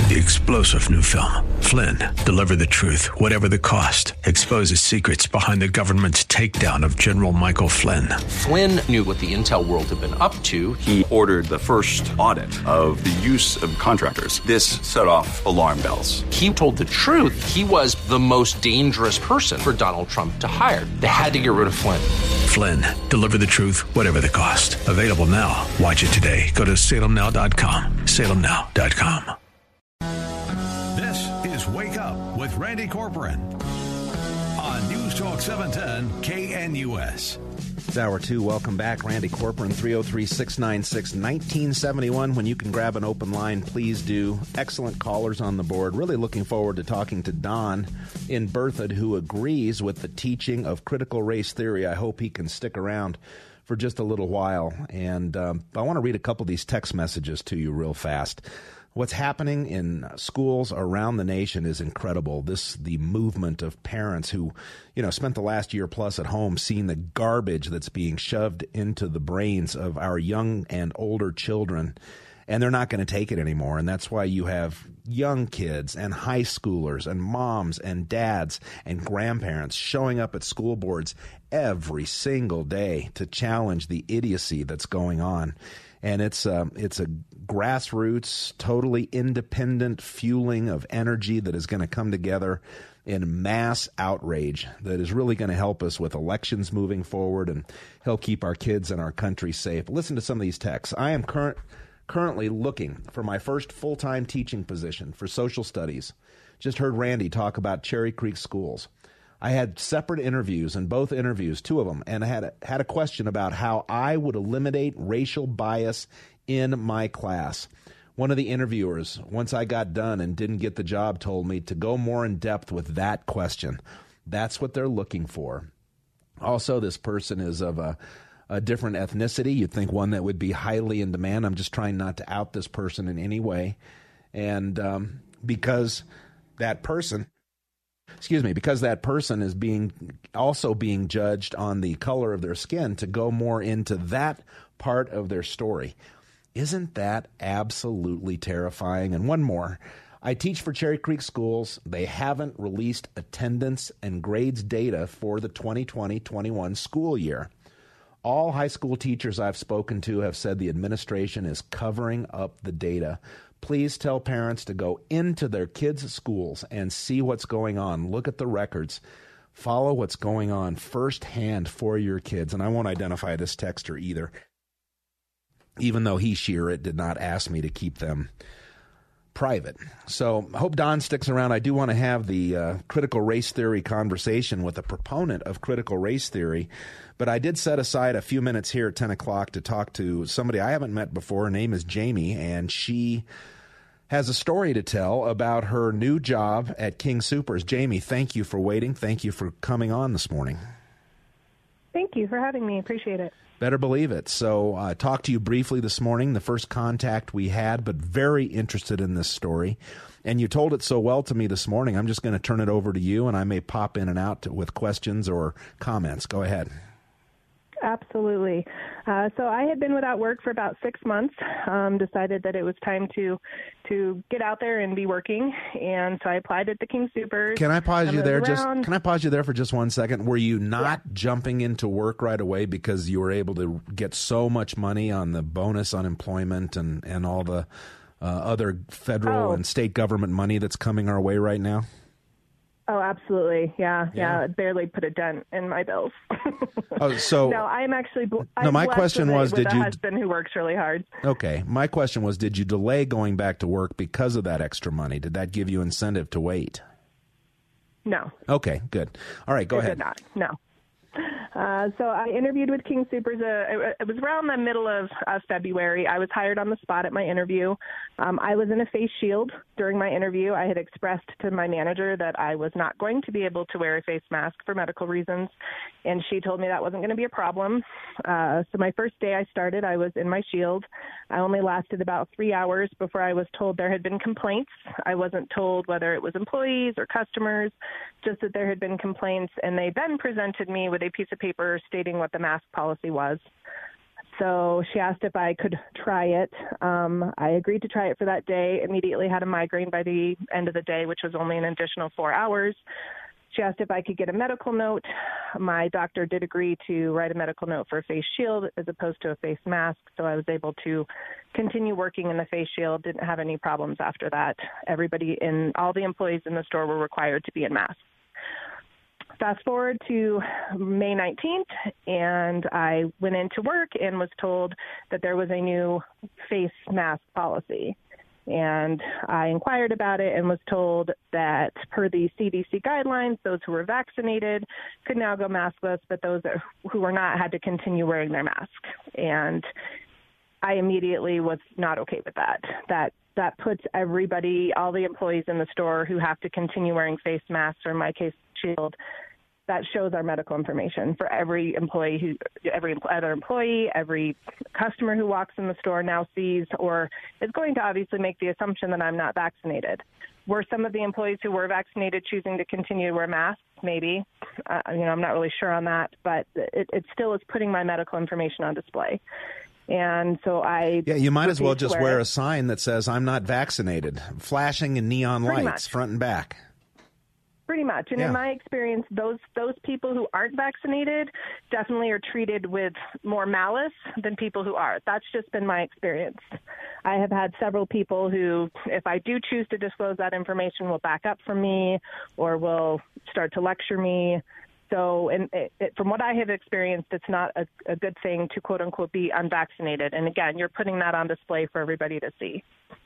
The explosive new film, Flynn, deliver the truth, whatever the cost, exposes secrets behind the government's takedown of General Michael Flynn. Flynn knew what the intel world had been up to. He ordered the first audit of the use of contractors. This set off alarm bells. He told the truth. He was the most dangerous person for Donald Trump to hire. They had to get rid of Flynn. Flynn, deliver the truth, whatever the cost. Available now. Watch it today. Go to salemnow.com. salemnow.com. This is Wake Up with Randy Corcoran on News Talk 710 KNUS. It's hour two. Welcome back. Randy Corcoran, 303-696-1971. When you can grab an open line, please do. Excellent callers on the board. Really looking forward to talking to Don in Berthoud, who agrees with the teaching of critical race theory. I hope he can stick around for just a little while. And I want to read a couple of these text messages to you real fast. What's happening in schools around the nation is incredible. The movement of parents who, spent the last year plus at home seeing the garbage that's being shoved into the brains of our young and older children, and they're not going to take it anymore. And that's why you have young kids and high schoolers and moms and dads and grandparents showing up at school boards every single day to challenge the idiocy that's going on. And it's a grassroots, totally independent fueling of energy that is going to come together in mass outrage that is really going to help us with elections moving forward and help keep our kids and our country safe. Listen to some of these texts. I am currently looking for my first full-time teaching position for social studies. Just heard Randy talk about Cherry Creek schools. I had separate interviews, in both interviews, two of them, and I had a question about how I would eliminate racial bias in my class. One of the interviewers, once I got done and didn't get the job, told me to go more in depth with that question. That's what they're looking for. Also, this person is of a different ethnicity. You'd think one that would be highly in demand. I'm just trying not to out this person in any way. And because that person is also being judged on the color of their skin, to go more into that part of their story. Isn't that absolutely terrifying? And one more. I teach for Cherry Creek schools. They haven't released attendance and grades data for the 2020-21 school year. All high school teachers I've spoken to have said the administration is covering up the data. Please tell parents to go into their kids' schools and see what's going on. Look at the records. Follow what's going on firsthand for your kids. And I won't identify this texter either, even though she or it did not ask me to keep them private. So I hope Don sticks around. I do want to have the critical race theory conversation with a proponent of critical race theory. But I did set aside a few minutes here at 10 o'clock to talk to somebody I haven't met before. Her name is Jamie, and she has a story to tell about her new job at King Soopers. Jamie, thank you for waiting. Thank you for coming on this morning. Thank you for having me. Appreciate it. Better believe it. So I talked to you briefly this morning, the first contact we had, but very interested in this story. And you told it so well to me this morning, I'm just going to turn it over to you, and I may pop in and out with questions or comments. Go ahead. Absolutely. So I had been without work for about 6 months, decided that it was time to get out there and be working. And so I applied at the King Soopers. Can I pause you there? Can I pause you there for just 1 second? Were you not jumping into work right away because you were able to get so much money on the bonus unemployment and all the other federal and state government money that's coming our way right now? Oh, absolutely. Yeah. It barely put a dent in my bills. So no, I'm actually. My question was, did you? A husband who works really hard. Okay, my question was, did you delay going back to work because of that extra money? Did that give you incentive to wait? No. Okay, good. All right, go ahead. Did not. No. So I interviewed with King Soopers. It was around the middle of February. I was hired on the spot at my interview. I was in a face shield during my interview. I had expressed to my manager that I was not going to be able to wear a face mask for medical reasons, and she told me that wasn't going to be a problem. So my first day I started, I was in my shield. I only lasted about 3 hours before I was told there had been complaints. I wasn't told whether it was employees or customers, just that there had been complaints, and they then presented me with a piece of paper stating what the mask policy was. So she asked if I could try it. I agreed to try it for that day, immediately had a migraine by the end of the day, which was only an additional 4 hours. She asked if I could get a medical note. My doctor did agree to write a medical note for a face shield as opposed to a face mask, so I was able to continue working in the face shield, didn't have any problems after that. All the employees in the store were required to be in masks. Fast forward to May 19th, and I went into work and was told that there was a new face mask policy. And I inquired about it and was told that per the CDC guidelines, those who were vaccinated could now go maskless, but those who were not had to continue wearing their mask. And I immediately was not okay with that. That puts everybody, all the employees in the store who have to continue wearing face masks, or in my case, shield, that shows our medical information for every employee, every other employee, every customer who walks in the store now sees, or is going to obviously make the assumption that I'm not vaccinated. Were some of the employees who were vaccinated choosing to continue to wear masks? Maybe. I'm not really sure on that, but it still is putting my medical information on display. And so you might as well just wear a sign that says "I'm not vaccinated," flashing in neon lights front and back. Pretty much. And in my experience, those people who aren't vaccinated definitely are treated with more malice than people who are. That's just been my experience. I have had several people who, if I do choose to disclose that information, will back up from me or will start to lecture me. So from what I have experienced, it's not a good thing to, quote unquote, be unvaccinated. And again, you're putting that on display for everybody to see.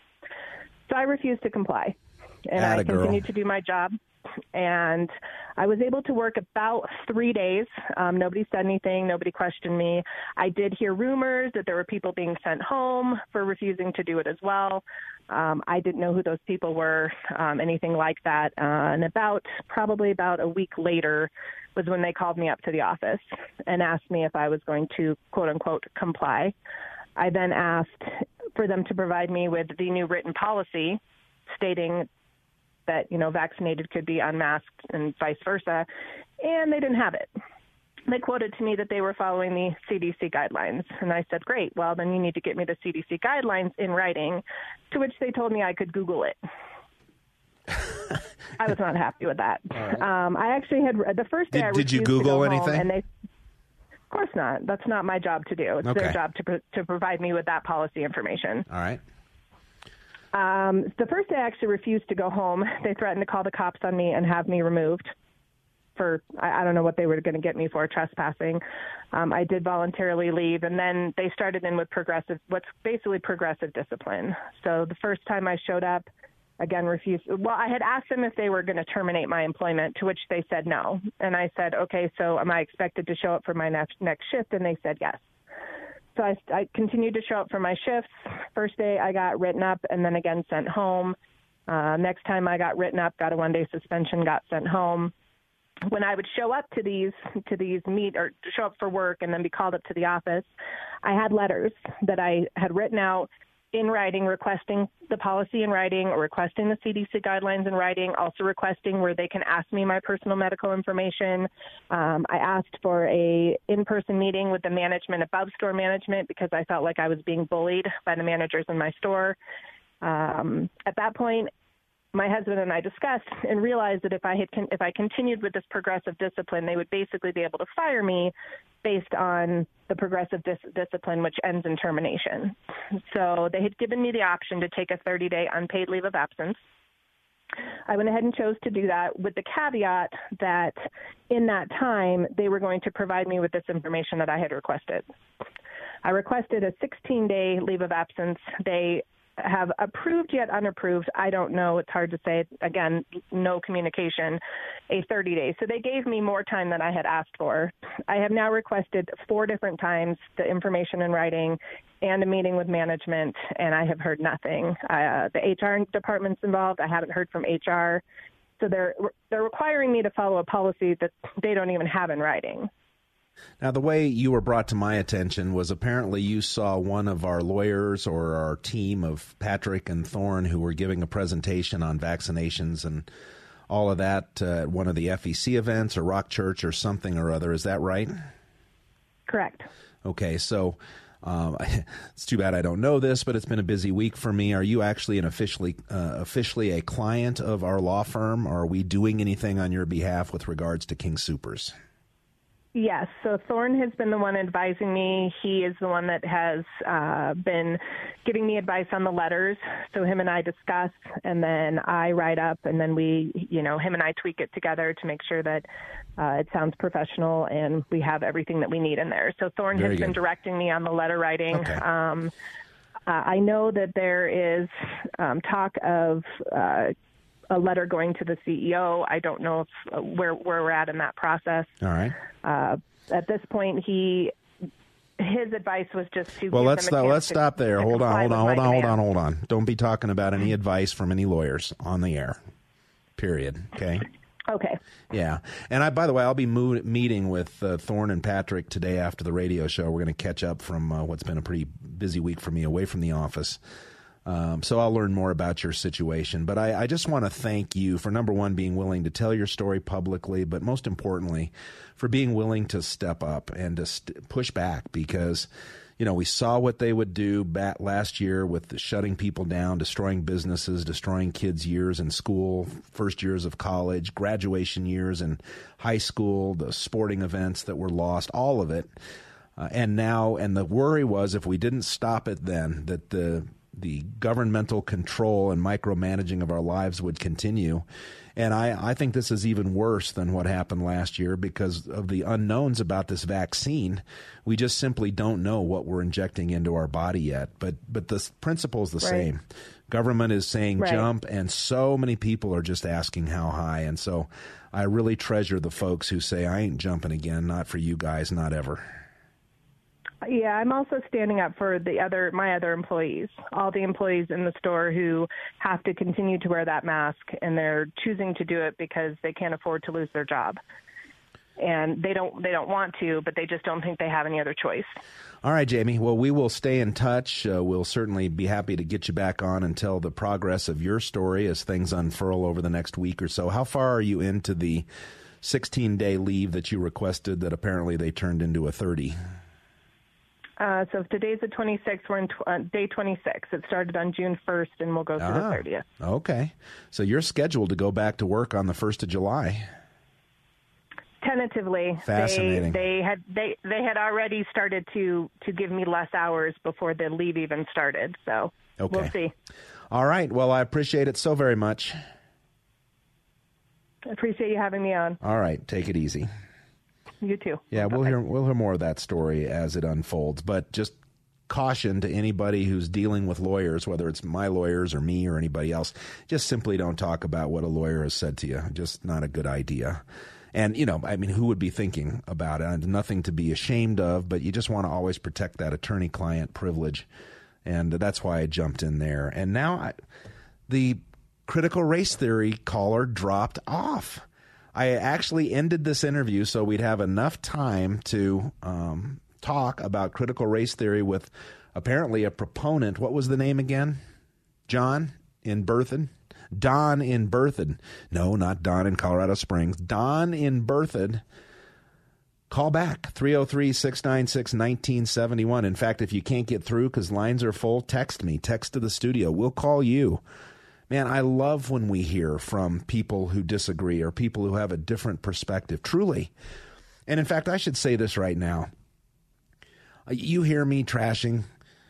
So I refused to comply. And I continued to do my job. And I was able to work about 3 days. Nobody said anything. Nobody questioned me. I did hear rumors that there were people being sent home for refusing to do it as well. I didn't know who those people were, anything like that. And probably about a week later was when they called me up to the office and asked me if I was going to, quote unquote, comply. I then asked for them to provide me with the new written policy stating that, vaccinated could be unmasked and vice versa, and they didn't have it. They quoted to me that they were following the CDC guidelines, and I said, great, well, then you need to get me the CDC guidelines in writing, to which they told me I could Google it. I was not happy with that. Right. I actually had, the first day I refused Did you Google to go anything? Home, and they, of course not. That's not my job to do. It's their job to provide me with that policy information. All right. The first day I actually refused to go home. They threatened to call the cops on me and have me removed for, I don't know what they were going to get me for, trespassing. I did voluntarily leave, and then they started in with what's basically progressive discipline. So the first time I showed up, again, refused. Well, I had asked them if they were going to terminate my employment, to which they said no. And I said, okay, so am I expected to show up for my next shift? And they said yes. So I continued to show up for my shifts. First day I got written up and then again sent home. Next time I got written up, got a 1-day suspension, got sent home. When I would show up to these show up for work and then be called up to the office, I had letters that I had written out in writing, requesting the policy in writing, or requesting the CDC guidelines in writing, also requesting where they can ask me my personal medical information. I asked for a in-person meeting with the management above store management because I felt like I was being bullied by the managers in my store. At that point, my husband and I discussed and realized that if I continued with this progressive discipline, they would basically be able to fire me based on the progressive discipline, which ends in termination. So they had given me the option to take a 30-day unpaid leave of absence. I went ahead and chose to do that with the caveat that in that time, they were going to provide me with this information that I had requested. I requested a 16-day leave of absence. They have approved yet unapproved, I don't know, it's hard to say, again, no communication, a 30 days. So they gave me more time than I had asked for. I have now requested 4 different times the information in writing and a meeting with management, and I have heard nothing. The HR department's involved. I haven't heard from HR. So they're requiring me to follow a policy that they don't even have in writing. Now, the way you were brought to my attention was apparently you saw one of our lawyers or our team of Patrick and Thorne who were giving a presentation on vaccinations and all of that at one of the FEC events or Rock Church or something or other. Is that right? Correct. Okay, so It's too bad I don't know this, but it's been a busy week for me. Are you actually officially a client of our law firm, or are we doing anything on your behalf with regards to King Soopers? Yes. So Thorne has been the one advising me. He is the one that has been giving me advice on the letters. So him and I discuss, and then I write up, and then him and I tweak it together to make sure that it sounds professional and we have everything that we need in there. So Thorne has been directing me on the letter writing. Okay. I know that there is talk of a letter going to the CEO. I don't know if, where we're at in that process. All right. At this point, his advice was just to. Well, let's stop there. Hold on. Don't be talking about any advice from any lawyers on the air. Period. Okay. Okay. Yeah. And by the way, I'll be meeting with Thorne and Patrick today after the radio show. We're going to catch up from what's been a pretty busy week for me away from the office. So I'll learn more about your situation. But I just want to thank you for, number one, being willing to tell your story publicly, but most importantly, for being willing to step up and to push back, because, we saw what they would do back last year with shutting people down, destroying businesses, destroying kids' years in school, first years of college, graduation years in high school, the sporting events that were lost, all of it. And the worry was, if we didn't stop it then, that the governmental control and micromanaging of our lives would continue. And I think this is even worse than what happened last year because of the unknowns about this vaccine. We just simply don't know what we're injecting into our body yet. But the principle is the same. Government is saying jump, and so many people are just asking how high. And so I really treasure the folks who say, I ain't jumping again, not for you guys, not ever. Yeah, I'm also standing up for my other employees, all the employees in the store who have to continue to wear that mask, and they're choosing to do it because they can't afford to lose their job. And they don't want to, but they just don't think they have any other choice. All right, Jamie. Well, we will stay in touch. We'll certainly be happy to get you back on and tell the progress of your story as things unfurl over the next week or so. How far are you into the 16-day leave that you requested that apparently they turned into a 30? So if today's the 26th, we're in day 26. It started on June 1st, and we'll go through the 30th. Okay. So you're scheduled to go back to work on the 1st of July. Tentatively. Fascinating. They had already started to give me less hours before the leave even started. So We'll see. All right. Well, I appreciate it so very much. I appreciate you having me on. All right. Take it easy. You too. Yeah, we'll hear more of that story as it unfolds. But just caution to anybody who's dealing with lawyers, whether it's my lawyers or me or anybody else, just simply don't talk about what a lawyer has said to you. Just not a good idea. And, who would be thinking about it? Nothing to be ashamed of, but you just want to always protect that attorney-client privilege. And that's why I jumped in there. And now the critical race theory caller dropped off. I actually ended this interview so we'd have enough time to talk about critical race theory with apparently a proponent. What was the name again? John in Berthoud? Don in Berthoud. No, not Don in Colorado Springs. Don in Berthoud. Call back, 303-696-1971. In fact, if you can't get through because lines are full, text me. Text to the studio. We'll call you. Man, I love when we hear from people who disagree or people who have a different perspective, truly. And in fact, I should say this right now. You hear me trashing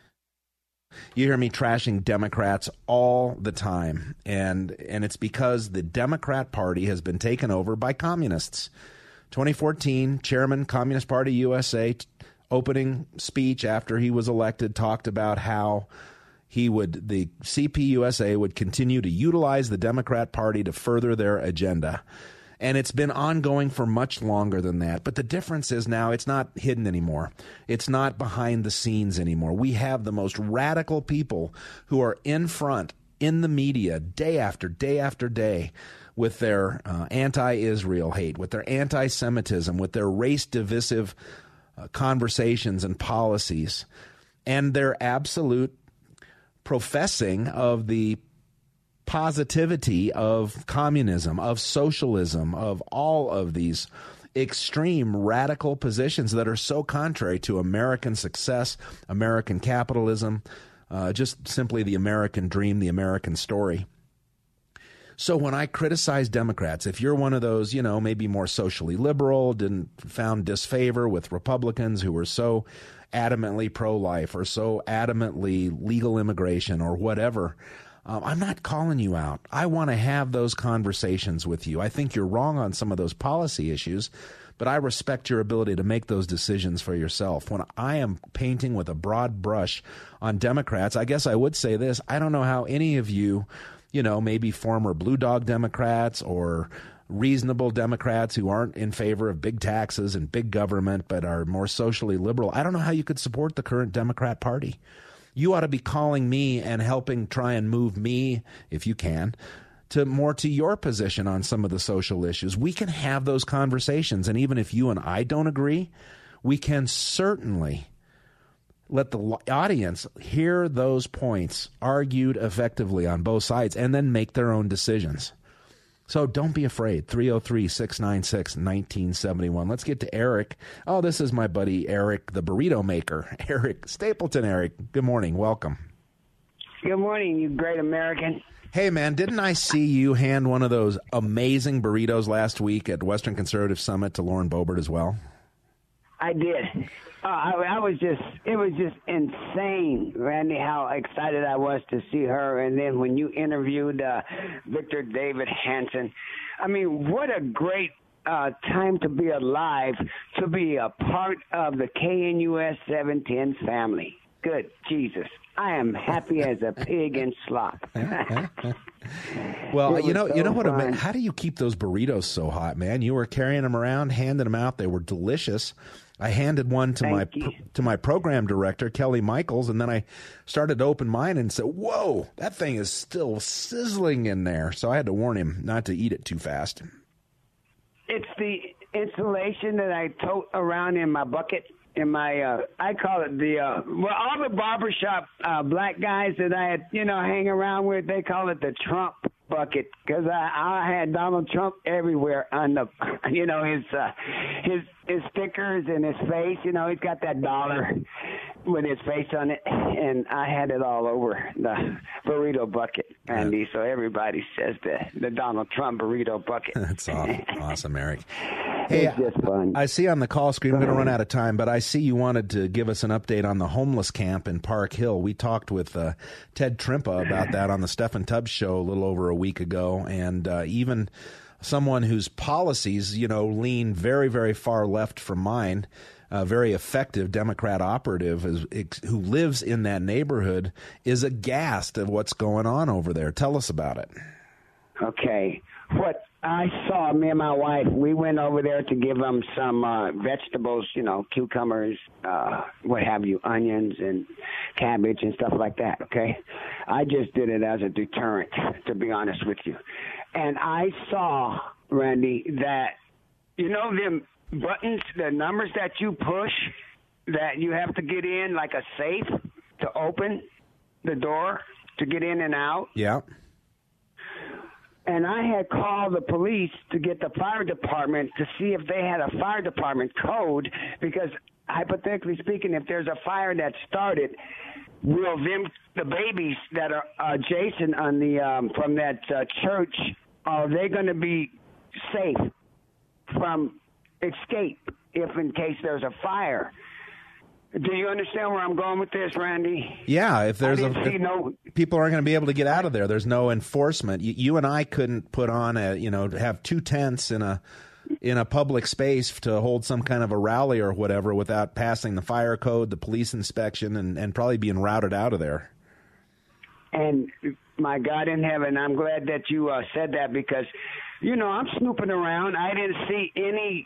Democrats all the time. And it's because the Democrat Party has been taken over by communists. 2014, Chairman, Communist Party USA, opening speech after he was elected, talked about how the CPUSA would continue to utilize the Democrat Party to further their agenda. And it's been ongoing for much longer than that. But the difference is now it's not hidden anymore. It's not behind the scenes anymore. We have the most radical people who are in front, in the media, day after day after day, with their anti-Israel hate, with their anti-Semitism, with their race-divisive conversations and policies, and their absolute professing of the positivity of communism, of socialism, of all of these extreme radical positions that are so contrary to American success, American capitalism, just simply the American dream, the American story. So when I criticize Democrats, if you're one of those, maybe more socially liberal, found disfavor with Republicans who were so adamantly pro-life or so adamantly legal immigration or whatever, I'm not calling you out. I want to have those conversations with you. I think you're wrong on some of those policy issues, but I respect your ability to make those decisions for yourself. When I am painting with a broad brush on Democrats, I guess I would say this. I don't know how any of you, maybe former Blue Dog Democrats or reasonable Democrats who aren't in favor of big taxes and big government but are more socially liberal, I don't know how you could support the current Democrat Party. You ought to be calling me and helping try and move me, if you can, to your position on some of the social issues. We can have those conversations, and even if you and I don't agree, we can certainly let the audience hear those points argued effectively on both sides and then make their own decisions. So don't be afraid. 303-696-1971. Let's get to Eric. Oh, this is my buddy Eric, the burrito maker. Eric Stapleton. Eric, good morning. Welcome. Good morning, you great American. Hey, man, didn't I see you hand one of those amazing burritos last week at Western Conservative Summit to Lauren Boebert as well? I did. It was just insane, Randy, how excited I was to see her. And then when you interviewed Victor David Hanson, I mean, what a great time to be alive, to be a part of the KNUS 710 family. Good Jesus. I am happy as a pig in slop. Well, you know what? How do you keep those burritos so hot, man? You were carrying them around, handing them out. They were delicious. I handed one to my program director, Kelly Michaels, and then I started to open mine and said, "Whoa, that thing is still sizzling in there." So I had to warn him not to eat it too fast. It's the insulation that I tote around in my bucket. In my, I call it all the barbershop black guys that I hang around with, they call it the Trump bucket, because I had Donald Trump everywhere on the, his stickers and his face. He's got that dollar with his face on it, and I had it all over the burrito bucket, Andy. So everybody says the Donald Trump burrito bucket. That's awesome, Eric. Hey, it's just fun. I see on the call screen, I'm going to run out of time, but I see you wanted to give us an update on the homeless camp in Park Hill. We talked with Ted Trimpa about that on the Stephen Tubbs show a little over a week ago, and even someone whose policies, lean very, very far left from mine, a very effective Democrat operative who lives in that neighborhood, is aghast at what's going on over there. Tell us about it. Okay. What I saw, me and my wife, we went over there to give them some vegetables, cucumbers, what have you, onions and cabbage and stuff like that, okay? I just did it as a deterrent, to be honest with you. And I saw, Randy, that, them buttons, the numbers that you push, that you have to get in like a safe to open the door to get in and out. Yeah. And I had called the police to get the fire department to see if they had a fire department code, because hypothetically speaking, if there's a fire that started, will the babies that are adjacent on the from that church, are they going to be safe from escape if in case there's a fire? Do you understand where I'm going with this, Randy? Yeah, if people aren't going to be able to get out of there, there's no enforcement. You and I couldn't put on have 2 tents in a public space to hold some kind of a rally or whatever without passing the fire code, the police inspection, and probably being routed out of there. And my God in heaven, I'm glad that you said that, because, I'm snooping around. I didn't see any,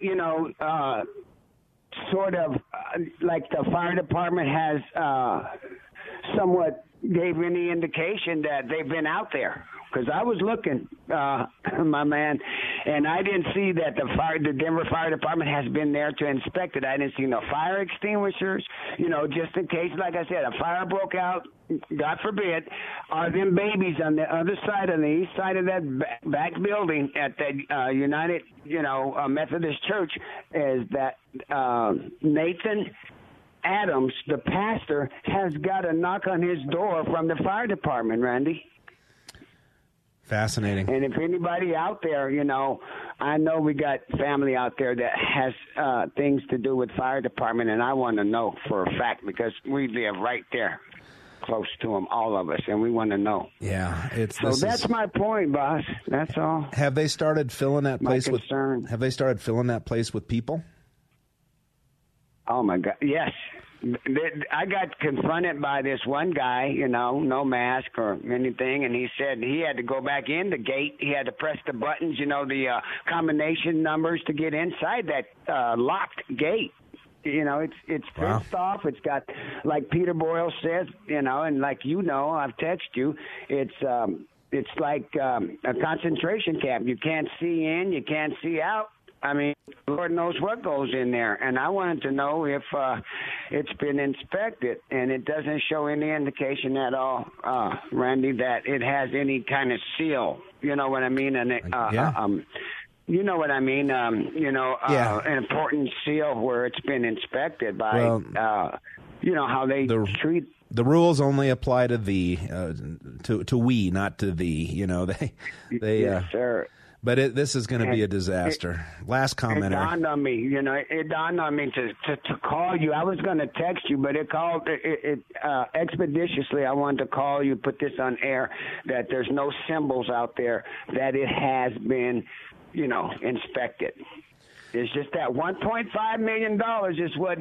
sort of like the fire department has somewhat gave any indication that they've been out there. because I was looking, my man, and I didn't see that the Denver Fire Department has been there to inspect it. I didn't see no fire extinguishers, just in case, like I said, a fire broke out, God forbid, are them babies on the other side, on the east side of that back building at the United, Methodist Church, is that Nathan Adams, the pastor, has got a knock on his door from the fire department, Randy. Fascinating. And if anybody out there, I know we got family out there that has things to do with fire department, and I want to know for a fact because we live right there, close to them, all of us, and we want to know. Yeah, that's my point, boss. That's all. Have they started filling that place with? Have they started filling that place with people? Oh my God! Yes. I got confronted by this one guy, no mask or anything, and he said he had to go back in the gate. He had to press the buttons, the combination numbers to get inside that locked gate. It's fenced off. It's got, like Peter Boyle says, and like I've texted you, it's like a concentration camp. You can't see in, you can't see out. I mean, Lord knows what goes in there. And I wanted to know if it's been inspected, and it doesn't show any indication at all, Randy, that it has any kind of seal. You know what I mean? And you know what I mean? An important seal where it's been inspected by, how they treat. The rules only apply to to we, not to thee. They yes, sir. But this is going to be a disaster. Last comment. It dawned on me, it dawned on me to call you. I was going to text you, but it expeditiously. I wanted to call you, put this on air, that there's no symbols out there that it has been, inspected. It's just that $1.5 million is what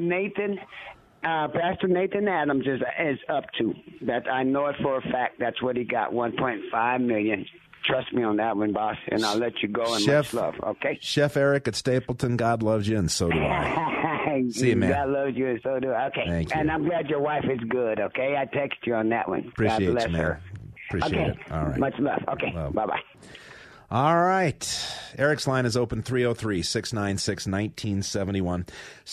Pastor Nathan Adams is up to. That I know it for a fact. That's what he got, $1.5 million. Trust me on that one, boss, and I'll let you go. And much love, okay? Chef Eric at Stapleton, God loves you, and so do I. See you, man. God loves you, and so do I. Okay. Thank you. And I'm glad your wife is good, okay? I text you on that one. Appreciate God bless you, man. her. Appreciate it. All right. Much love. Okay, bye-bye. All right. Eric's line is open, 303-696-1971.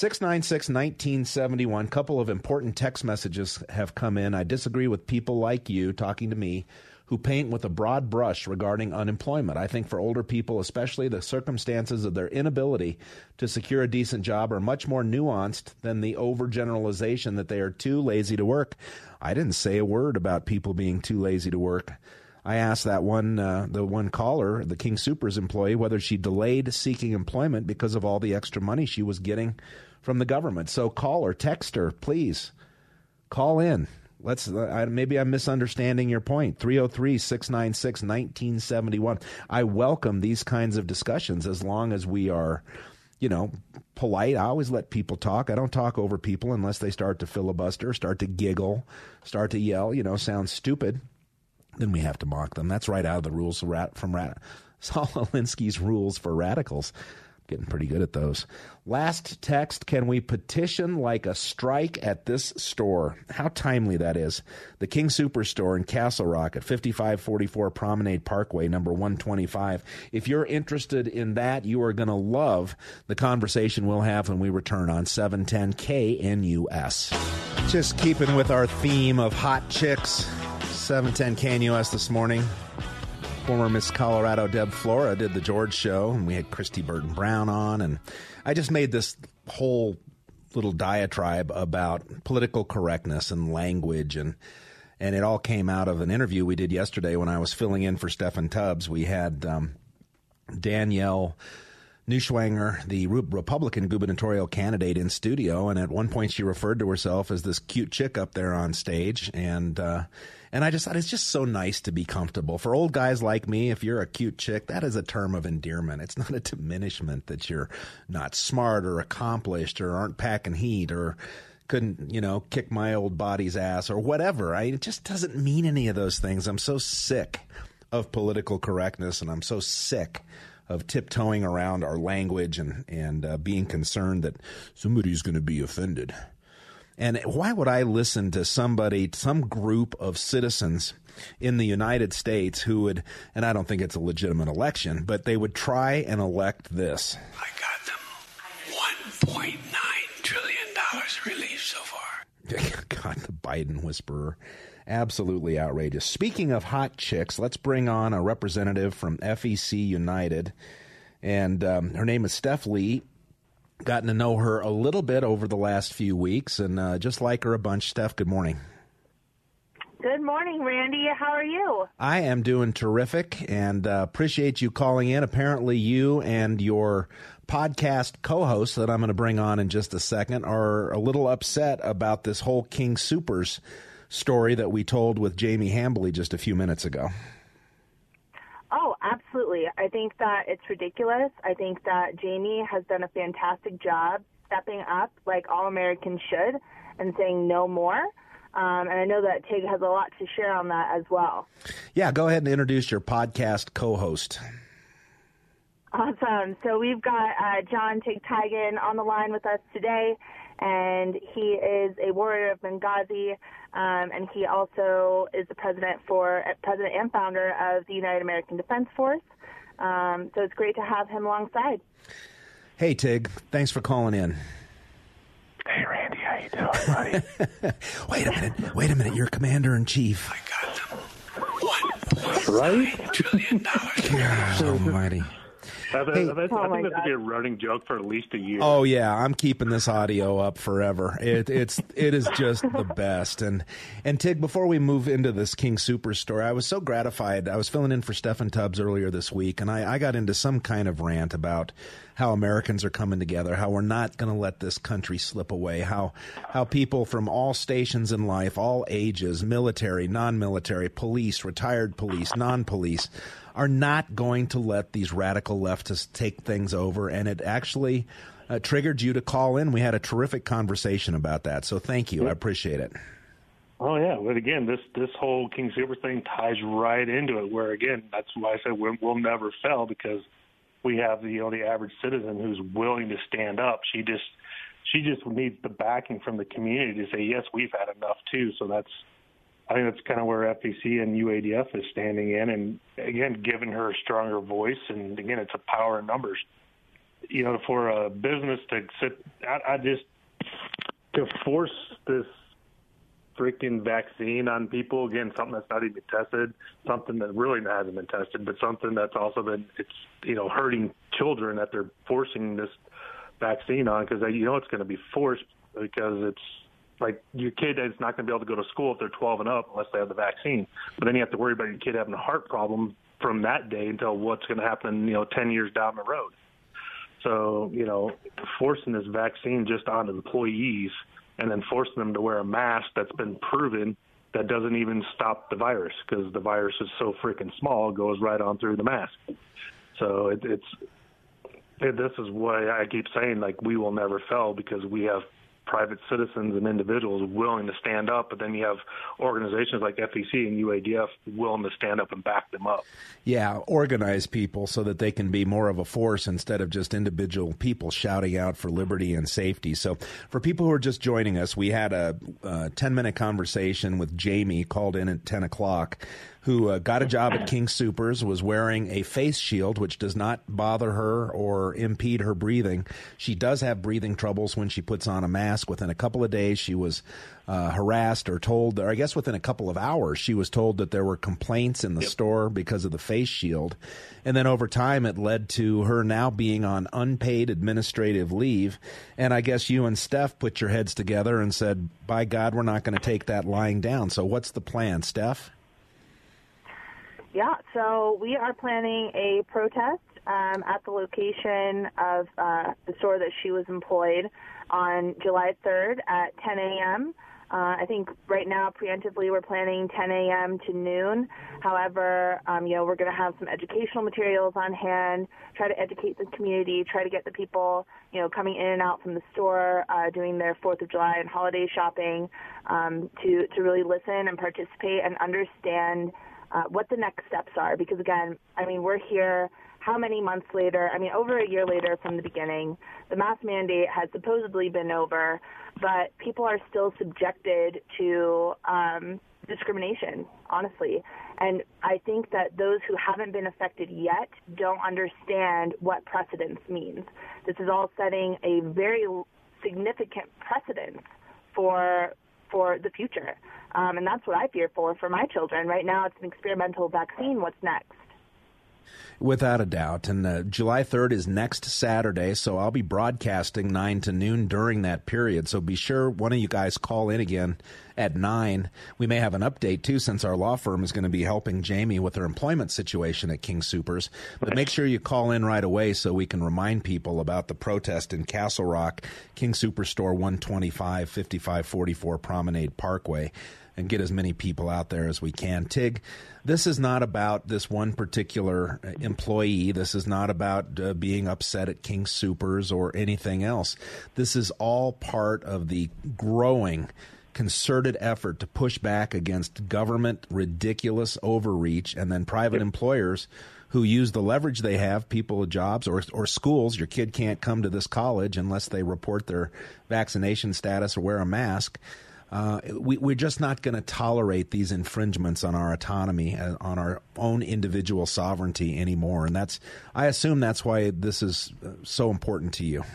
696-1971. Couple of important text messages have come in. I disagree with people like you talking to me who paint with a broad brush regarding unemployment. I think for older people, especially, the circumstances of their inability to secure a decent job are much more nuanced than the overgeneralization that they are too lazy to work. I didn't say a word about people being too lazy to work. I asked that the one caller, the King Soopers employee, whether she delayed seeking employment because of all the extra money she was getting from the government. So call her, text her, please. Call in. Maybe I'm misunderstanding your point. 303-696-1971. I welcome these kinds of discussions as long as we are, polite. I always let people talk. I don't talk over people unless they start to filibuster, start to giggle, start to yell, sound stupid. Then we have to mock them. That's right out of the rules from Saul Alinsky's Rules for Radicals. Getting pretty good at those. Last text, can we petition like a strike at this store? How timely that is. The King Superstore in Castle Rock at 5544 Promenade Parkway, number 125. If you're interested in that, you are going to love the conversation we'll have when we return on 710 KNUS. Just keeping with our theme of hot chicks, 710 KNUS this morning. Former Miss Colorado Deb Flora did the George Show, and we had Christy Burton Brown on, and I just made this whole little diatribe about political correctness and language, and it all came out of an interview we did yesterday when I was filling in for Stephen Tubbs. We had Danielle Neuschwanger, the Republican gubernatorial candidate, in studio, and at one point she referred to herself as this cute chick up there on stage, and I just thought it's just so nice to be comfortable. For old guys like me, if you're a cute chick, that is a term of endearment. It's not a diminishment that you're not smart or accomplished or aren't packing heat or couldn't, kick my old body's ass or whatever. It just doesn't mean any of those things. I'm so sick of political correctness, and I'm so sick of tiptoeing around our language and being concerned that somebody's going to be offended. And why would I listen to some group of citizens in the United States who would, and I don't think it's a legitimate election, but they would try and elect this. I got them $1.9 trillion relief so far. God, the Biden whisperer. Absolutely outrageous. Speaking of hot chicks, let's bring on a representative from FEC United. And her name is Steph Lee. Gotten to know her a little bit over the last few weeks, and just like her a bunch. Steph, good morning. Good morning, Randy. How are you? I am doing terrific, and appreciate you calling in. Apparently you and your podcast co-host that I'm going to bring on in just a second are a little upset about this whole King Soopers story that we told with Jamie Hambly just a few minutes ago. Oh, absolutely. I think that it's ridiculous. I think that Jamie has done a fantastic job stepping up like all Americans should and saying no more. And I know that Tig has a lot to share on that as well. Yeah, go ahead and introduce your podcast co-host. Awesome. So we've got John Tig Tigan on the line with us today, and he is a warrior of Benghazi, and he also is the president and founder of the United American Defense Force. So it's great to have him alongside. Hey, Tig. Thanks for calling in. Hey, Randy. How you doing, buddy? Wait a minute. You're commander-in-chief. I got them $1.9 trillion. God almighty. I think that's going to be a running joke for at least a year. Oh yeah, I'm keeping this audio up forever. It is just the best. And Tig, before we move into this King Soopers story, I was so gratified. I was filling in for Stephen Tubbs earlier this week, and I got into some kind of rant about how Americans are coming together, how we're not going to let this country slip away, how people from all stations in life, all ages, military, non-military, police, retired police, non-police, are not going to let these radical leftists take things over. And it actually triggered you to call in. We had a terrific conversation about that. So thank you. I appreciate it. Oh, yeah. But again, this whole King Soopers thing ties right into it, where, again, that's why I said we'll never fail, because we have the average citizen who's willing to stand up. She just needs the backing from the community to say, yes, we've had enough too. So I think that's kind of where FEC and UADF is standing in, and again, giving her a stronger voice. And again, it's a power in numbers. For a business to to force this freaking vaccine on people, again, something that's not even tested, something that really hasn't been tested, but something that's also been, hurting children that they're forcing this vaccine on, because it's going to be forced, because it's like your kid is not going to be able to go to school if they're 12 and up unless they have the vaccine. But then you have to worry about your kid having a heart problem from that day until what's going to happen, 10 years down the road. So, forcing this vaccine just on employees and then forcing them to wear a mask that's been proven that doesn't even stop the virus, because the virus is so freaking small, it goes right on through the mask. So this is why I keep saying, like, we will never fail, because we have private citizens and individuals willing to stand up, but then you have organizations like FEC and UADF willing to stand up and back them up. Yeah, organize people so that they can be more of a force instead of just individual people shouting out for liberty and safety. So for people who are just joining us, we had a 10-minute conversation with Jamie, called in at 10 o'clock, who got a job at King Soopers, was wearing a face shield, which does not bother her or impede her breathing. She does have breathing troubles when she puts on a mask. Within a couple of days, she was harassed or told, or I guess within a couple of hours, she was told that there were complaints in the store because of the face shield. And then over time, it led to her now being on unpaid administrative leave. And I guess you and Steph put your heads together and said, by God, we're not going to take that lying down. So what's the plan, Steph? Yeah, so we are planning a protest at the location of the store that she was employed on July 3rd at 10 a.m. I think right now, preemptively, we're planning 10 a.m. to noon. However, we're going to have some educational materials on hand, try to educate the community, try to get the people, coming in and out from the store, doing their 4th of July and holiday shopping, to really listen and participate and understand what the next steps are. Because, again, we're here how many months later, over a year later from the beginning, the mask mandate has supposedly been over, but people are still subjected to discrimination, honestly. And I think that those who haven't been affected yet don't understand what precedence means. This is all setting a very significant precedence for the future. And that's what I fear for my children. Right now it's an experimental vaccine. What's next? Without a doubt. And July 3rd is next Saturday, so I'll be broadcasting 9 to noon during that period. So be sure one of you guys call in again at 9. We may have an update, too, since our law firm is going to be helping Jamie with her employment situation at King Soopers. But make sure you call in right away so we can remind people about the protest in Castle Rock, King Superstore 125, 5544 Promenade Parkway, and get as many people out there as we can. Tig, this is not about this one particular employee. This is not about being upset at King Soopers or anything else. This is all part of the growing concerted effort to push back against government ridiculous overreach and then private employers who use the leverage they have, people with jobs or schools. Your kid can't come to this college unless they report their vaccination status or wear a mask. We're just not going to tolerate these infringements on our autonomy, on our own individual sovereignty anymore. And I assume that's why this is so important to you.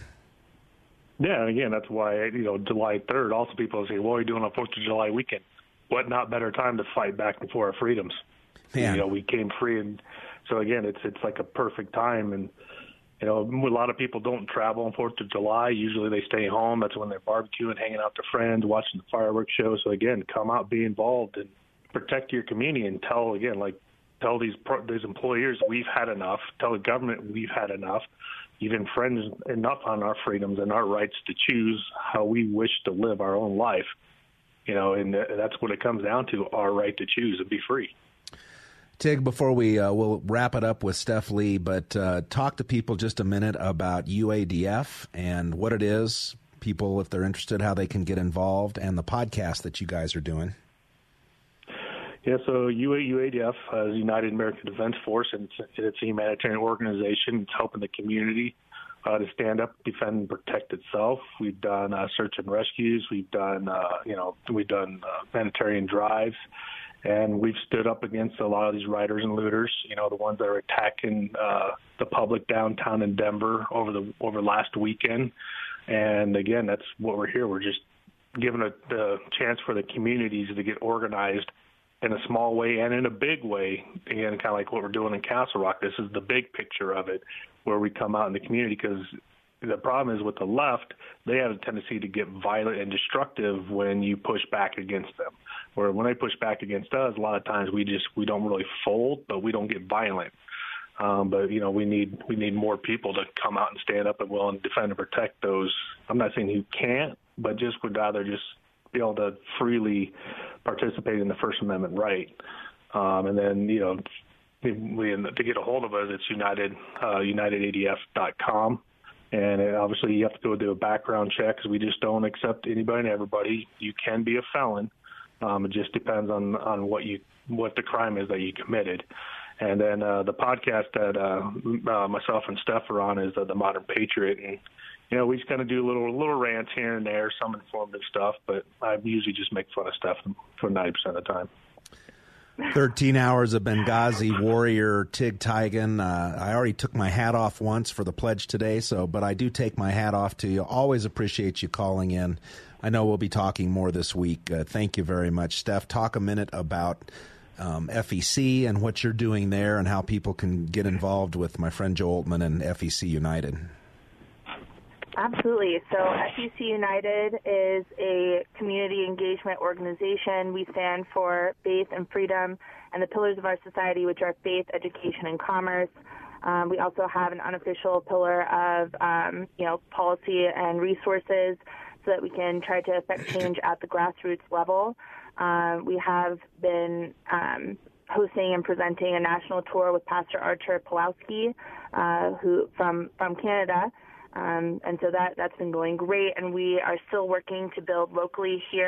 Yeah, and again, that's why, July 3rd, also people say, what are you doing on 4th of July weekend? What not better time to fight back for our freedoms? Man. We came free. And so, again, it's like a perfect time. And, a lot of people don't travel on 4th of July. Usually they stay home. That's when they're barbecuing, hanging out with their friends, watching the fireworks show. So, again, come out, be involved, and protect your community and tell these employers we've had enough. Tell the government we've had enough. You've infringed enough on our freedoms and our rights to choose how we wish to live our own life. And that's what it comes down to, our right to choose and be free. Tig, before we'll wrap it up with Steph Lee, but talk to people just a minute about UADF and what it is, people, if they're interested, how they can get involved, and the podcast that you guys are doing. Yeah, so UADF is United American Defense Force, and it's a humanitarian organization. It's helping the community to stand up, defend, and protect itself. We've done search and rescues. We've done, humanitarian drives. And we've stood up against a lot of these rioters and looters, the ones that are attacking the public downtown in Denver over last weekend. And, again, that's what we're here. We're just giving the chance for the communities to get organized in a small way and in a big way. Again, kind of like what we're doing in Castle Rock. This is the big picture of it, where we come out in the community, because the problem is with the left, they have a tendency to get violent and destructive when you push back against them. Where when they push back against us, a lot of times we don't really fold, but we don't get violent. But we need more people to come out and stand up and will and defend and protect those. I'm not saying you can't, but just would rather just be able to freely participate in the First Amendment right. And then to get a hold of us, it's unitedadf.com. And obviously you have to go do a background check, because we just don't accept anybody and everybody. You can be a felon. It just depends on what the crime is that you committed. And then the podcast that myself and Steph are on is the Modern Patriot. And, we just kind of do little rants here and there, some informative stuff, but I usually just make fun of Steph for 90% of the time. 13 hours of Benghazi warrior Tig Tigan. I already took my hat off once for the pledge today, but I do take my hat off to you. Always appreciate you calling in. I know we'll be talking more this week. Thank you very much. Steph, talk a minute about FEC and what you're doing there and how people can get involved with my friend Joe Oltmann and FEC United. Absolutely. So FEC United is a community engagement organization. We stand for faith and freedom and the pillars of our society, which are faith, education, and commerce. We also have an unofficial pillar of, policy and resources so that we can try to affect change at the grassroots level. We have been hosting and presenting a national tour with Pastor Archer Pawlowski, who from Canada. And so that's been going great, and we are still working to build locally here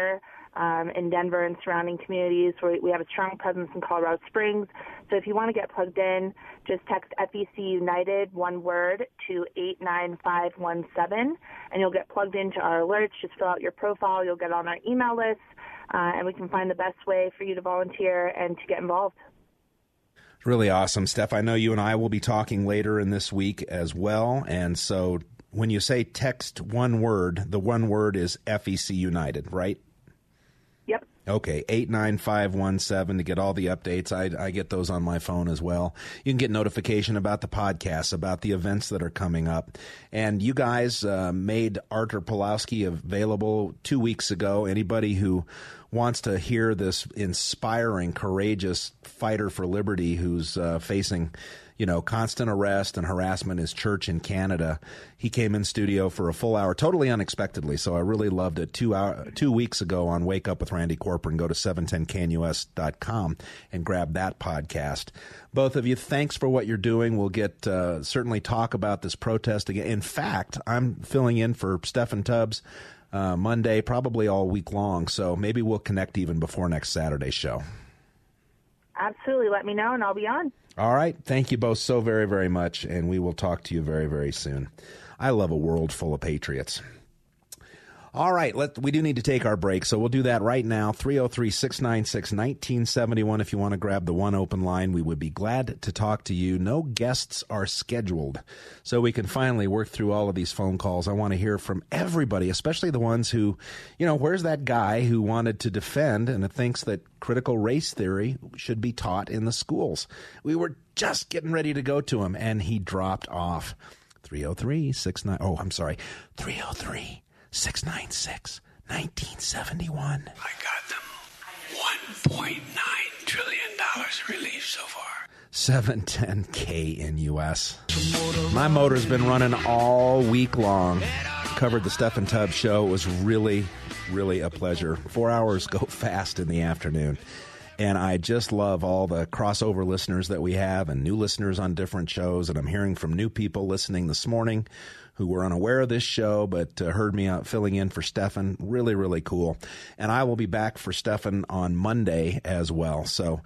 in Denver and surrounding communities. We have a strong presence in Colorado Springs. So if you want to get plugged in, just text FEC United, one word, to 89517, and you'll get plugged into our alerts. Just fill out your profile. You'll get on our email list, and we can find the best way for you to volunteer and to get involved. Really awesome, Steph. I know you and I will be talking later in this week as well. And so when you say text one word, the one word is FEC United, right? Yep. Okay, 89517 to get all the updates. I get those on my phone as well. You can get notification about the podcasts, about the events that are coming up. And you guys made Artur Pawlowski available 2 weeks ago. Anybody who wants to hear this inspiring, courageous fighter for liberty who's facing, constant arrest and harassment in his church in Canada. He came in studio for a full hour, totally unexpectedly. So I really loved it. 2 weeks ago on Wake Up with Randy Corcoran, go to 710knus.com and grab that podcast. Both of you, thanks for what you're doing. We'll get certainly talk about this protest again. In fact, I'm filling in for Stephen Tubbs Monday, probably all week long. So maybe we'll connect even before next Saturday's show. Absolutely. Let me know and I'll be on. All right. Thank you both so very, very much. And we will talk to you very, very soon. I love a world full of patriots. All right. We do need to take our break, so we'll do that right now. 303-696-1971 if you want to grab the one open line. We would be glad to talk to you. No guests are scheduled, so we can finally work through all of these phone calls. I want to hear from everybody, especially the ones who, where's that guy who wanted to defend and thinks that critical race theory should be taught in the schools? We were just getting ready to go to him, and he dropped off. 303-696-1971. I got them $1.9 trillion relief so far. 710 KNUS. My motor's been running all week long. Covered the Stephen Tubbs show. It was really, really a pleasure. 4 hours go fast in the afternoon. And I just love all the crossover listeners that we have and new listeners on different shows. And I'm hearing from new people listening this morning who were unaware of this show but heard me out filling in for Stephen. Really, really cool. And I will be back for Stephen on Monday as well. So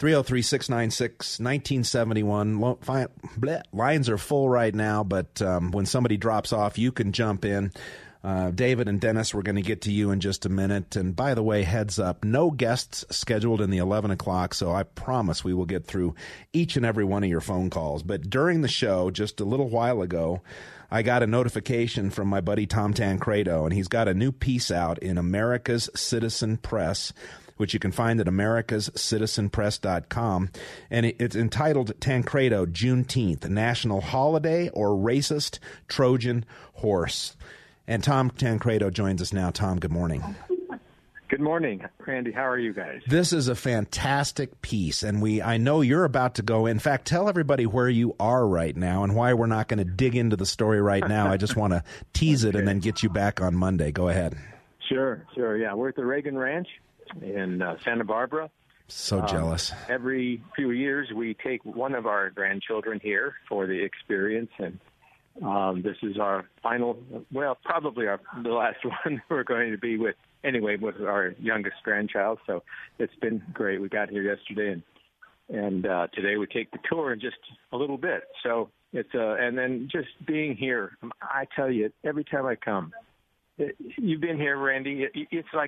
303-696-1971. Lines are full right now, but when somebody drops off, you can jump in. David and Dennis, we're going to get to you in just a minute. And by the way, heads up, no guests scheduled in the 11 o'clock, so I promise we will get through each and every one of your phone calls. But during the show, just a little while ago, I got a notification from my buddy Tom Tancredo, and he's got a new piece out in America's Citizen Press, which you can find at americascitizenpress.com. And it's entitled Tancredo, Juneteenth, National Holiday or Racist Trojan Horse. And Tom Tancredo joins us now. Tom, good morning. Good morning, Randy. How are you guys? This is a fantastic piece, and I know you're about to go. In fact, tell everybody where you are right now and why we're not going to dig into the story right now. I just want to tease it and then get you back on Monday. Go ahead. Sure. Yeah, we're at the Reagan Ranch in Santa Barbara. So jealous. Every few years, we take one of our grandchildren here for the experience, and this is our final, probably the last one we're going to be with. Anyway, with our youngest grandchild, so it's been great. We got here yesterday, and today we take the tour in just a little bit. So it's and then just being here, I tell you, every time I come, you've been here, Randy. It's like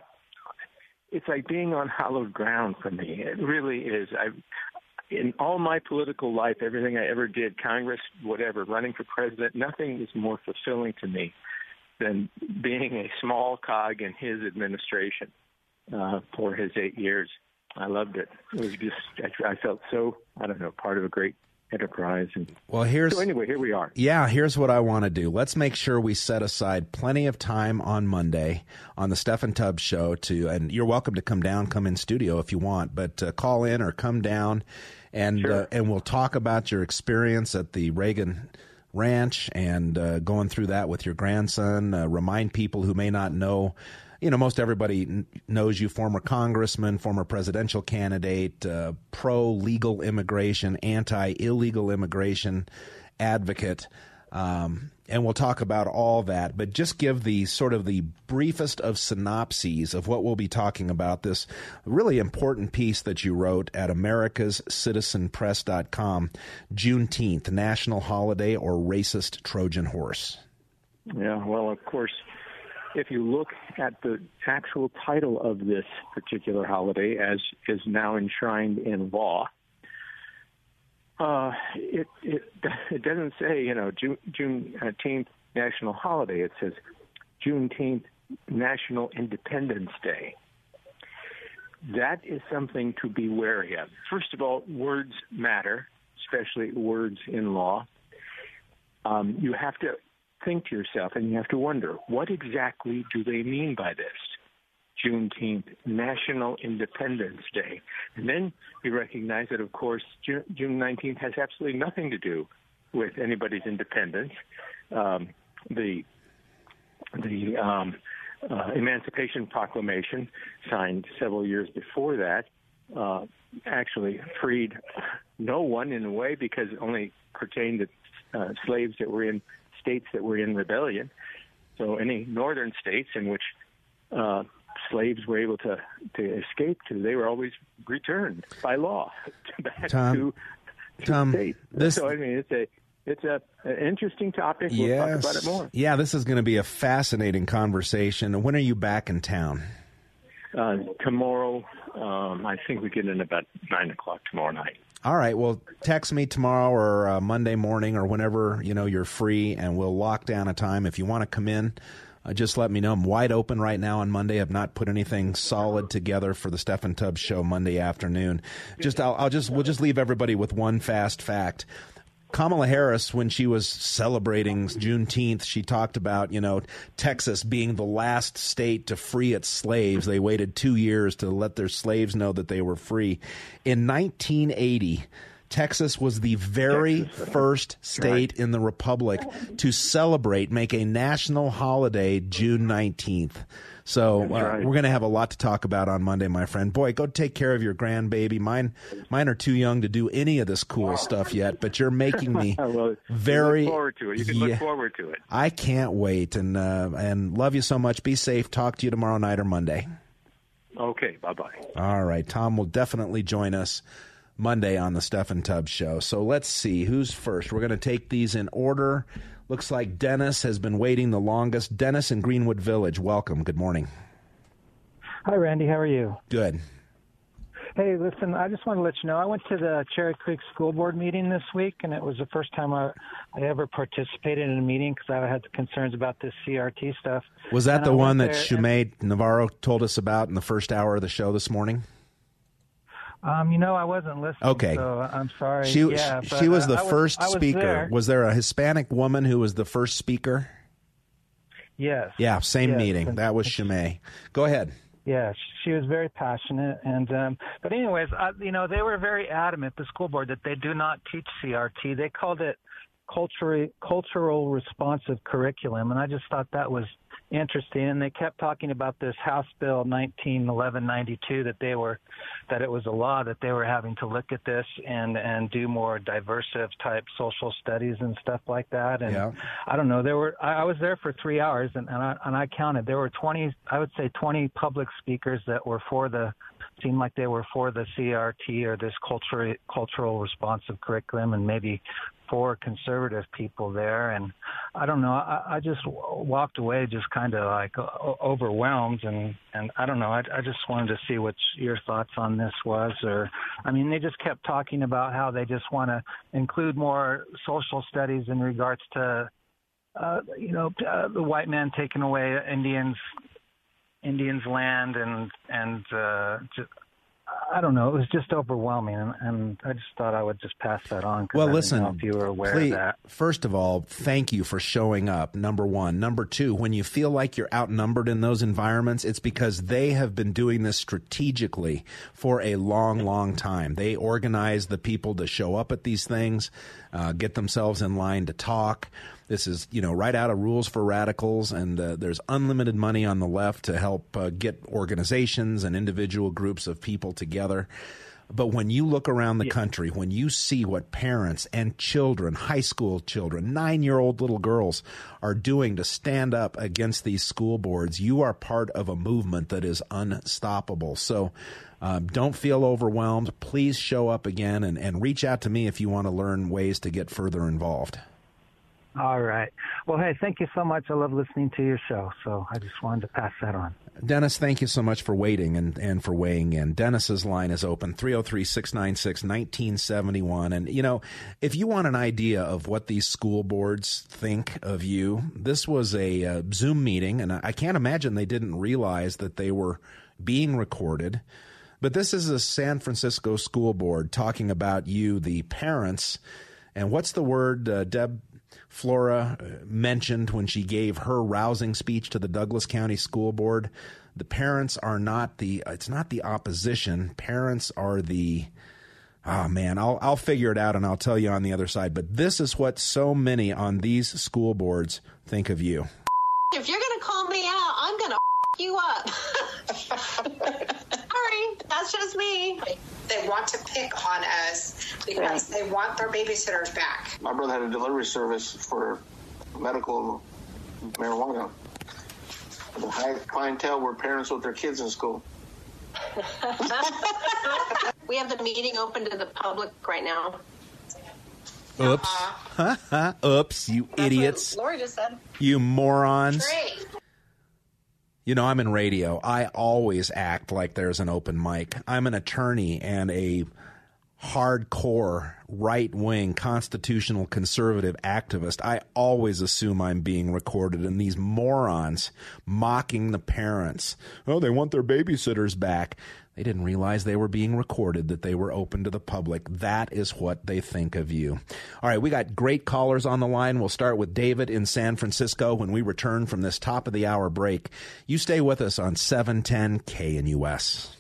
being on hallowed ground for me. It really is. In all my political life, everything I ever did, Congress, whatever, running for president, nothing is more fulfilling to me than being a small cog in his administration for his 8 years. I loved it. It was just, I felt so, part of a great enterprise. And so anyway, here we are. Yeah, here's what I want to do. Let's make sure we set aside plenty of time on Monday on the Stephen Tubbs show and you're welcome to come in studio if you want, but call in or come down and sure. And we'll talk about your experience at the Reagan Ranch and going through that with your grandson. Remind people who may not know, most everybody knows you, former congressman, former presidential candidate, pro-legal immigration, anti-illegal immigration advocate. And we'll talk about all that, but just give the sort of the briefest of synopses of what we'll be talking about, this really important piece that you wrote at americascitizenpress.com, Juneteenth, national holiday or racist Trojan horse. Yeah, well, of course, if you look at the actual title of this particular holiday, as is now enshrined in law, it doesn't say, Juneteenth national holiday. It says Juneteenth National Independence Day. That is something to be wary of. First of all, words matter, especially words in law. You have to think to yourself, and you have to wonder, what exactly do they mean by this? Juneteenth, National Independence Day. And then you recognize that, of course, June 19th has absolutely nothing to do with anybody's independence. The Emancipation Proclamation, signed several years before that, actually freed no one in a way, because it only pertained to slaves that were in states that were in rebellion. So any northern states in which slaves were able to escape to, they were always returned by law back to state. So I mean, it's an interesting topic. We'll talk about it more. Yeah, this is going to be a fascinating conversation. When are you back in town? Tomorrow. I think we get in about 9 o'clock tomorrow night. All right. Well, text me tomorrow or Monday morning or whenever you're free, and we'll lock down a time. If you want to come in, just let me know. I'm wide open right now on Monday. I've not put anything solid together for the Stephen Tubbs Show Monday afternoon. We'll just leave everybody with one fast fact. Kamala Harris, when she was celebrating Juneteenth, she talked about, Texas being the last state to free its slaves. They waited 2 years to let their slaves know that they were free. In 1980, Texas was the very first state in the republic to celebrate, make a national holiday, June 19th. So we're going to have a lot to talk about on Monday, my friend. Boy, go take care of your grandbaby. Mine are too young to do any of this cool stuff yet, but you're making me very... Look forward to it. You can look forward to it. I can't wait, and love you so much. Be safe. Talk to you tomorrow night or Monday. Okay, bye-bye. All right, Tom will definitely join us Monday on the Stephen Tubbs Show. So let's see who's first. We're going to take these in order. Looks like Dennis has been waiting the longest. Dennis in Greenwood Village, welcome. Good morning. Hi, Randy. How are you? Good. Hey, listen, I just want to let you know, I went to the Cherry Creek School Board meeting this week, and it was the first time I ever participated in a meeting because I had concerns about this CRT stuff. Was that the one that Shumay Navarro told us about in the first hour of the show this morning? I wasn't listening. Okay. So I'm sorry. She was the first speaker. Was there a Hispanic woman who was the first speaker? Yes. Yeah, same meeting. That was Shumay. Go ahead. Yeah, she was very passionate, and but anyways, they were very adamant, the school board, that they do not teach CRT. They called it cultural responsive curriculum, and I just thought that was interesting. And they kept talking about this House Bill 191192 that it was a law that they were having to look at this and do more diversive type social studies and stuff like that. And I don't know, I was there for 3 hours and I counted, there were 20 public speakers that were seemed like they were for the CRT or this cultural responsive curriculum, and maybe 4 conservative people there. And I don't know, I just walked away just kind of like overwhelmed, and I don't know, I just wanted to see what your thoughts on this was. They just kept talking about how they just want to include more social studies in regards to the white man taking away Indians' land, and I don't know. It was just overwhelming, and I just thought I would just pass that on. Well, listen, if you were aware of that. First of all, thank you for showing up, number one. Number two, when you feel like you're outnumbered in those environments, it's because they have been doing this strategically for a long, long time. They organize the people to show up at these things, get themselves in line to talk. This is, right out of Rules for Radicals, and there's unlimited money on the left to help get organizations and individual groups of people together. But when you look around the country, when you see what parents and children, high school children, 9-year-old little girls are doing to stand up against these school boards, you are part of a movement that is unstoppable. So don't feel overwhelmed. Please show up again and reach out to me if you want to learn ways to get further involved. All right. Well, hey, thank you so much. I love listening to your show, so I just wanted to pass that on. Dennis, thank you so much for waiting and for weighing in. Dennis's line is open, 303-696-1971. And, you know, if you want an idea of what these school boards think of you, this was a Zoom meeting, and I can't imagine they didn't realize that they were being recorded. But this is a San Francisco school board talking about you, the parents. And what's the word Deb Flora mentioned when she gave her rousing speech to the Douglas County School Board? The parents are not it's not the opposition. Parents are I'll figure it out and I'll tell you on the other side. But this is what so many on these school boards think of you. If you're going to call me out, I'm going to you up. Sorry, that's just me. They want to pick on us because they want their babysitters back. My brother had a delivery service for medical marijuana. The high clientele were parents with their kids in school. We have the meeting open to the public right now. Oops. Oops, you That's idiots. what Lori just said. You morons. Trey. You know, I'm in radio. I always act like there's an open mic. I'm an attorney and a hardcore right-wing constitutional conservative activist. I always assume I'm being recorded, and these morons mocking the parents. Oh, they want their babysitters back. They didn't realize they were being recorded, that they were open to the public. That is what they think of you. All right, we got great callers on the line. We'll start with David in San Francisco when we return from this top of the hour break. You stay with us on 710 KNUS.